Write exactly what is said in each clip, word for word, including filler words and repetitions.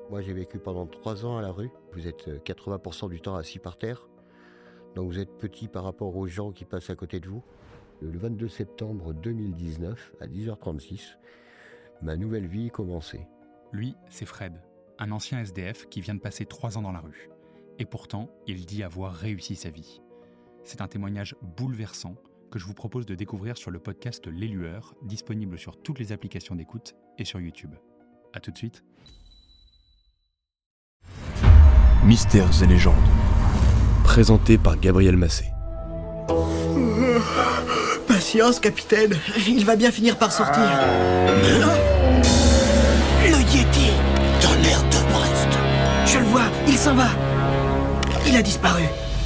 Moi, j'ai vécu pendant trois ans à la rue. Vous êtes quatre-vingts pour cent du temps assis par terre. Donc vous êtes petit par rapport aux gens qui passent à côté de vous. Le vingt-deux septembre deux mille dix-neuf, à dix heures trente-six, ma nouvelle vie commençait. Lui, c'est Fred, un ancien S D F qui vient de passer trois ans dans la rue. Et pourtant, il dit avoir réussi sa vie. C'est un témoignage bouleversant que je vous propose de découvrir sur le podcast Les Lueurs, disponible sur toutes les applications d'écoute et sur YouTube. A tout de suite. Mystères et légendes. Présenté par Gabriel Massé. Euh, patience, capitaine. Il va bien finir par sortir. Mais là, le Yéti dans l'air de Brest. Je le vois, il s'en va. Il a disparu.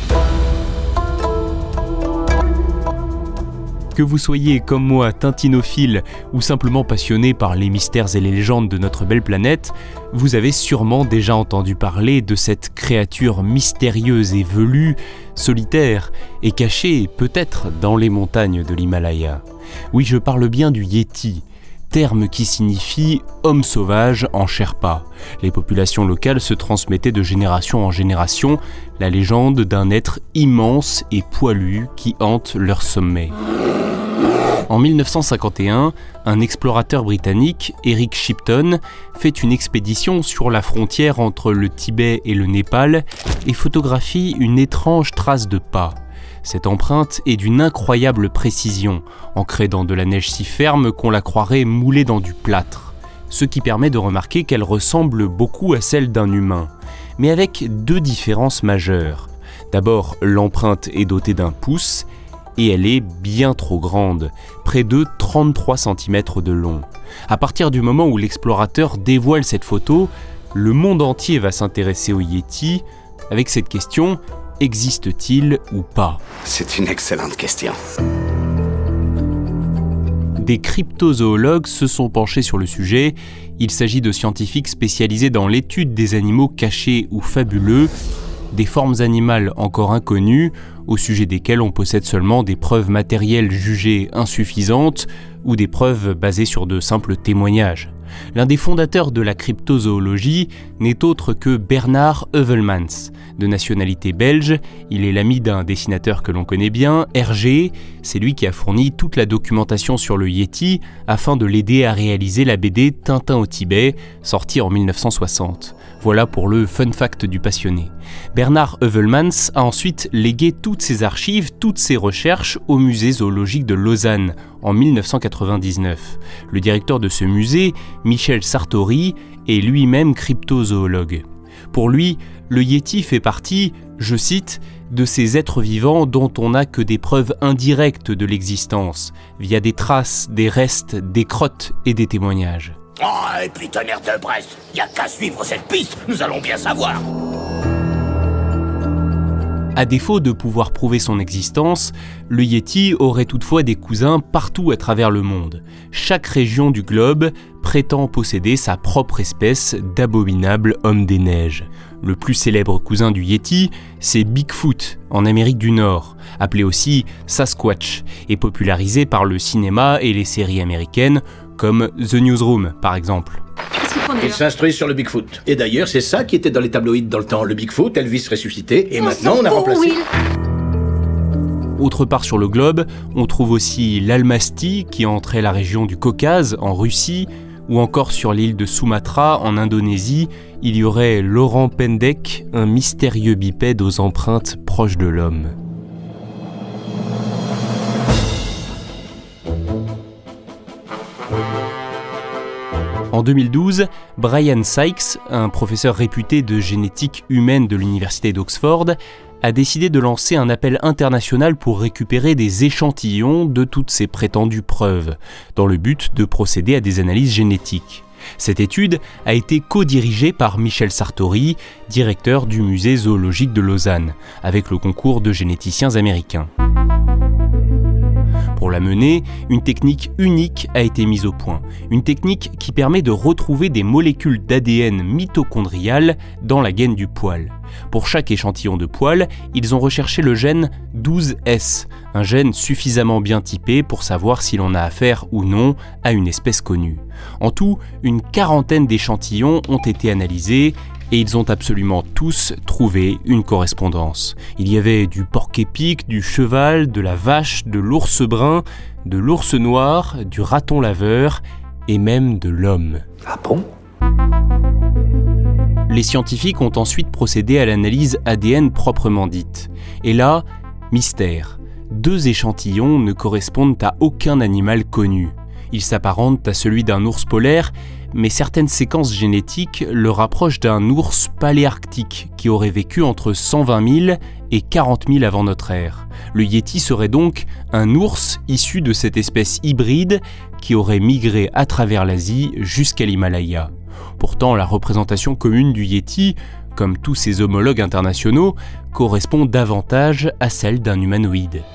Que vous soyez comme moi tintinophile ou simplement passionné par les mystères et les légendes de notre belle planète, vous avez sûrement déjà entendu parler de cette créature mystérieuse et velue, solitaire et cachée peut-être dans les montagnes de l'Himalaya. Oui, je parle bien du Yéti, terme qui signifie « homme sauvage » en sherpa. Les populations locales se transmettaient de génération en génération la légende d'un être immense et poilu qui hante leur sommet. En dix-neuf cent cinquante et un, un explorateur britannique, Eric Shipton, fait une expédition sur la frontière entre le Tibet et le Népal et photographie une étrange trace de pas. Cette empreinte est d'une incroyable précision, ancrée dans de la neige si ferme qu'on la croirait moulée dans du plâtre, ce qui permet de remarquer qu'elle ressemble beaucoup à celle d'un humain, mais avec deux différences majeures. D'abord, l'empreinte est dotée d'un pouce, et elle est bien trop grande, près de trente-trois centimètres de long. À partir du moment où l'explorateur dévoile cette photo, le monde entier va s'intéresser au Yéti avec cette question: existe-t-il ou pas ? C'est une excellente question. Des cryptozoologues se sont penchés sur le sujet. Il s'agit de scientifiques spécialisés dans l'étude des animaux cachés ou fabuleux, des formes animales encore inconnues, au sujet desquelles on possède seulement des preuves matérielles jugées insuffisantes ou des preuves basées sur de simples témoignages. L'un des fondateurs de la cryptozoologie n'est autre que Bernard Heuvelmans. De nationalité belge, il est l'ami d'un dessinateur que l'on connaît bien, Hergé. C'est lui qui a fourni toute la documentation sur le Yéti afin de l'aider à réaliser la B D Tintin au Tibet, sortie en dix-neuf cent soixante. Voilà pour le fun fact du passionné. Bernard Heuvelmans a ensuite légué toutes ses archives, toutes ses recherches au musée zoologique de Lausanne en dix-neuf cent quatre-vingt-dix-neuf. Le directeur de ce musée, Michel Sartori, est lui-même cryptozoologue. Pour lui, le Yéti fait partie, je cite, de ces êtres vivants dont on n'a que des preuves indirectes de l'existence, via des traces, des restes, des crottes et des témoignages. Oh, et puis tonnerre de Brest, y a qu'à suivre cette piste, nous allons bien savoir. À défaut de pouvoir prouver son existence, le Yéti aurait toutefois des cousins partout à travers le monde. Chaque région du globe prétend posséder sa propre espèce d'abominable homme des neiges. Le plus célèbre cousin du Yéti, c'est Bigfoot, en Amérique du Nord, appelé aussi Sasquatch, et popularisé par le cinéma et les séries américaines, comme The Newsroom par exemple. Il s'instruit sur le Bigfoot. Et d'ailleurs, c'est ça qui était dans les tabloïds dans le temps. Le Bigfoot, Elvis ressuscité, et on maintenant on a remplacé... Will. Autre part sur le globe, on trouve aussi l'Almasty qui entrait la région du Caucase, en Russie, ou encore sur l'île de Sumatra, en Indonésie, il y aurait l'Orang Pendek, un mystérieux bipède aux empreintes proches de l'homme. En deux mille douze, Brian Sykes, un professeur réputé de génétique humaine de l'université d'Oxford, a décidé de lancer un appel international pour récupérer des échantillons de toutes ces prétendues preuves, dans le but de procéder à des analyses génétiques. Cette étude a été co-dirigée par Michel Sartori, directeur du musée zoologique de Lausanne, avec le concours de généticiens américains. Pour la mener, une technique unique a été mise au point. Une technique qui permet de retrouver des molécules d'A D N mitochondriales dans la gaine du poil. Pour chaque échantillon de poil, ils ont recherché le gène douze S, un gène suffisamment bien typé pour savoir si l'on a affaire ou non à une espèce connue. En tout, une quarantaine d'échantillons ont été analysés et ils ont absolument tous trouvé une correspondance. Il y avait du porc-épic, du cheval, de la vache, de l'ours brun, de l'ours noir, du raton laveur et même de l'homme. Ah bon ? Les scientifiques ont ensuite procédé à l'analyse A D N proprement dite. Et là, mystère. Deux échantillons ne correspondent à aucun animal connu. Ils s'apparentent à celui d'un ours polaire, mais certaines séquences génétiques le rapprochent d'un ours paléarctique qui aurait vécu entre cent vingt mille et quarante mille avant notre ère. Le Yéti serait donc un ours issu de cette espèce hybride qui aurait migré à travers l'Asie jusqu'à l'Himalaya. Pourtant, la représentation commune du Yéti, comme tous ses homologues internationaux, correspond davantage à celle d'un humanoïde.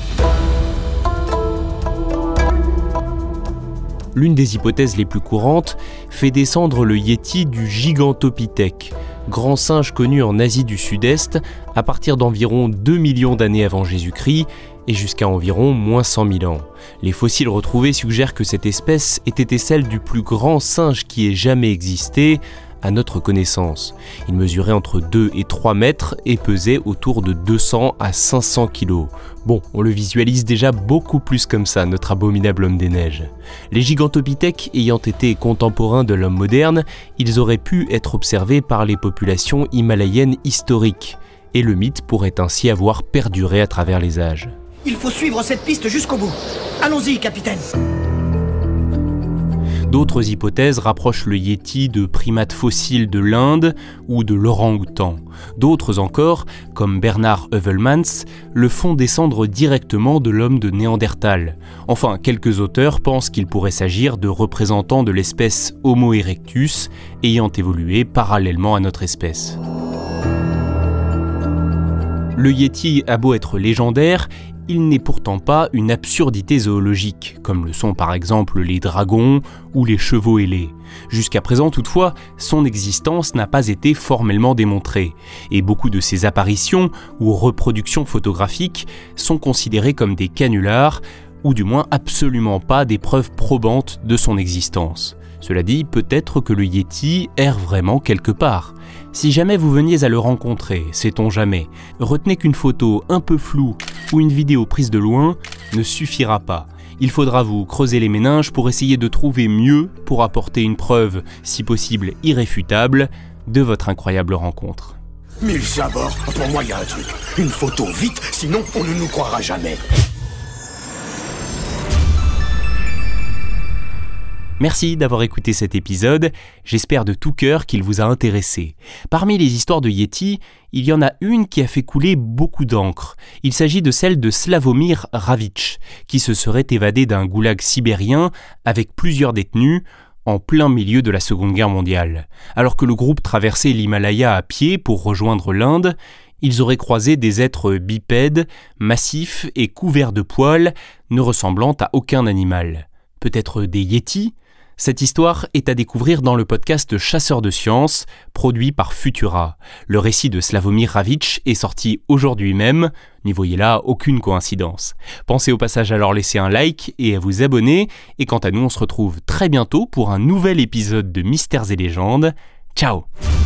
L'une des hypothèses les plus courantes fait descendre le Yéti du Gigantopithèque, grand singe connu en Asie du Sud-Est à partir d'environ deux millions d'années avant Jésus-Christ et jusqu'à environ moins cent mille ans. Les fossiles retrouvés suggèrent que cette espèce ait été celle du plus grand singe qui ait jamais existé, à notre connaissance. Il mesurait entre deux et trois mètres et pesait autour de deux cents à cinq cents kilos. Bon, on le visualise déjà beaucoup plus comme ça, notre abominable homme des neiges. Les gigantopithèques ayant été contemporains de l'homme moderne, ils auraient pu être observés par les populations himalayennes historiques, et le mythe pourrait ainsi avoir perduré à travers les âges. Il faut suivre cette piste jusqu'au bout. Allons-y, capitaine. D'autres hypothèses rapprochent le Yéti de primates fossiles de l'Inde ou de l'orang-outan. D'autres encore, comme Bernard Heuvelmans, le font descendre directement de l'homme de Néandertal. Enfin, quelques auteurs pensent qu'il pourrait s'agir de représentants de l'espèce Homo erectus ayant évolué parallèlement à notre espèce. Le Yéti a beau être légendaire, il n'est pourtant pas une absurdité zoologique, comme le sont par exemple les dragons ou les chevaux ailés. Jusqu'à présent toutefois, son existence n'a pas été formellement démontrée, et beaucoup de ses apparitions ou reproductions photographiques sont considérées comme des canulars, ou du moins absolument pas des preuves probantes de son existence. Cela dit, peut-être que le Yéti erre vraiment quelque part. Si jamais vous veniez à le rencontrer, sait-on jamais, retenez qu'une photo un peu floue ou une vidéo prise de loin ne suffira pas. Il faudra vous creuser les méninges pour essayer de trouver mieux pour apporter une preuve, si possible irréfutable, de votre incroyable rencontre. Mille sabords, pour moi il y a un truc. Une photo vite, sinon on ne nous croira jamais. Merci d'avoir écouté cet épisode, j'espère de tout cœur qu'il vous a intéressé. Parmi les histoires de Yéti, il y en a une qui a fait couler beaucoup d'encre. Il s'agit de celle de Slavomir Ravitch, qui se serait évadé d'un goulag sibérien avec plusieurs détenus en plein milieu de la Seconde Guerre mondiale. Alors que le groupe traversait l'Himalaya à pied pour rejoindre l'Inde, ils auraient croisé des êtres bipèdes, massifs et couverts de poils, ne ressemblant à aucun animal. Peut-être des Yétis ? Cette histoire est à découvrir dans le podcast Chasseurs de sciences, produit par Futura. Le récit de Slavomir Ravitch est sorti aujourd'hui même, n'y voyez là aucune coïncidence. Pensez au passage à leur laisser un like et à vous abonner, et quant à nous on se retrouve très bientôt pour un nouvel épisode de Mystères et légendes. Ciao!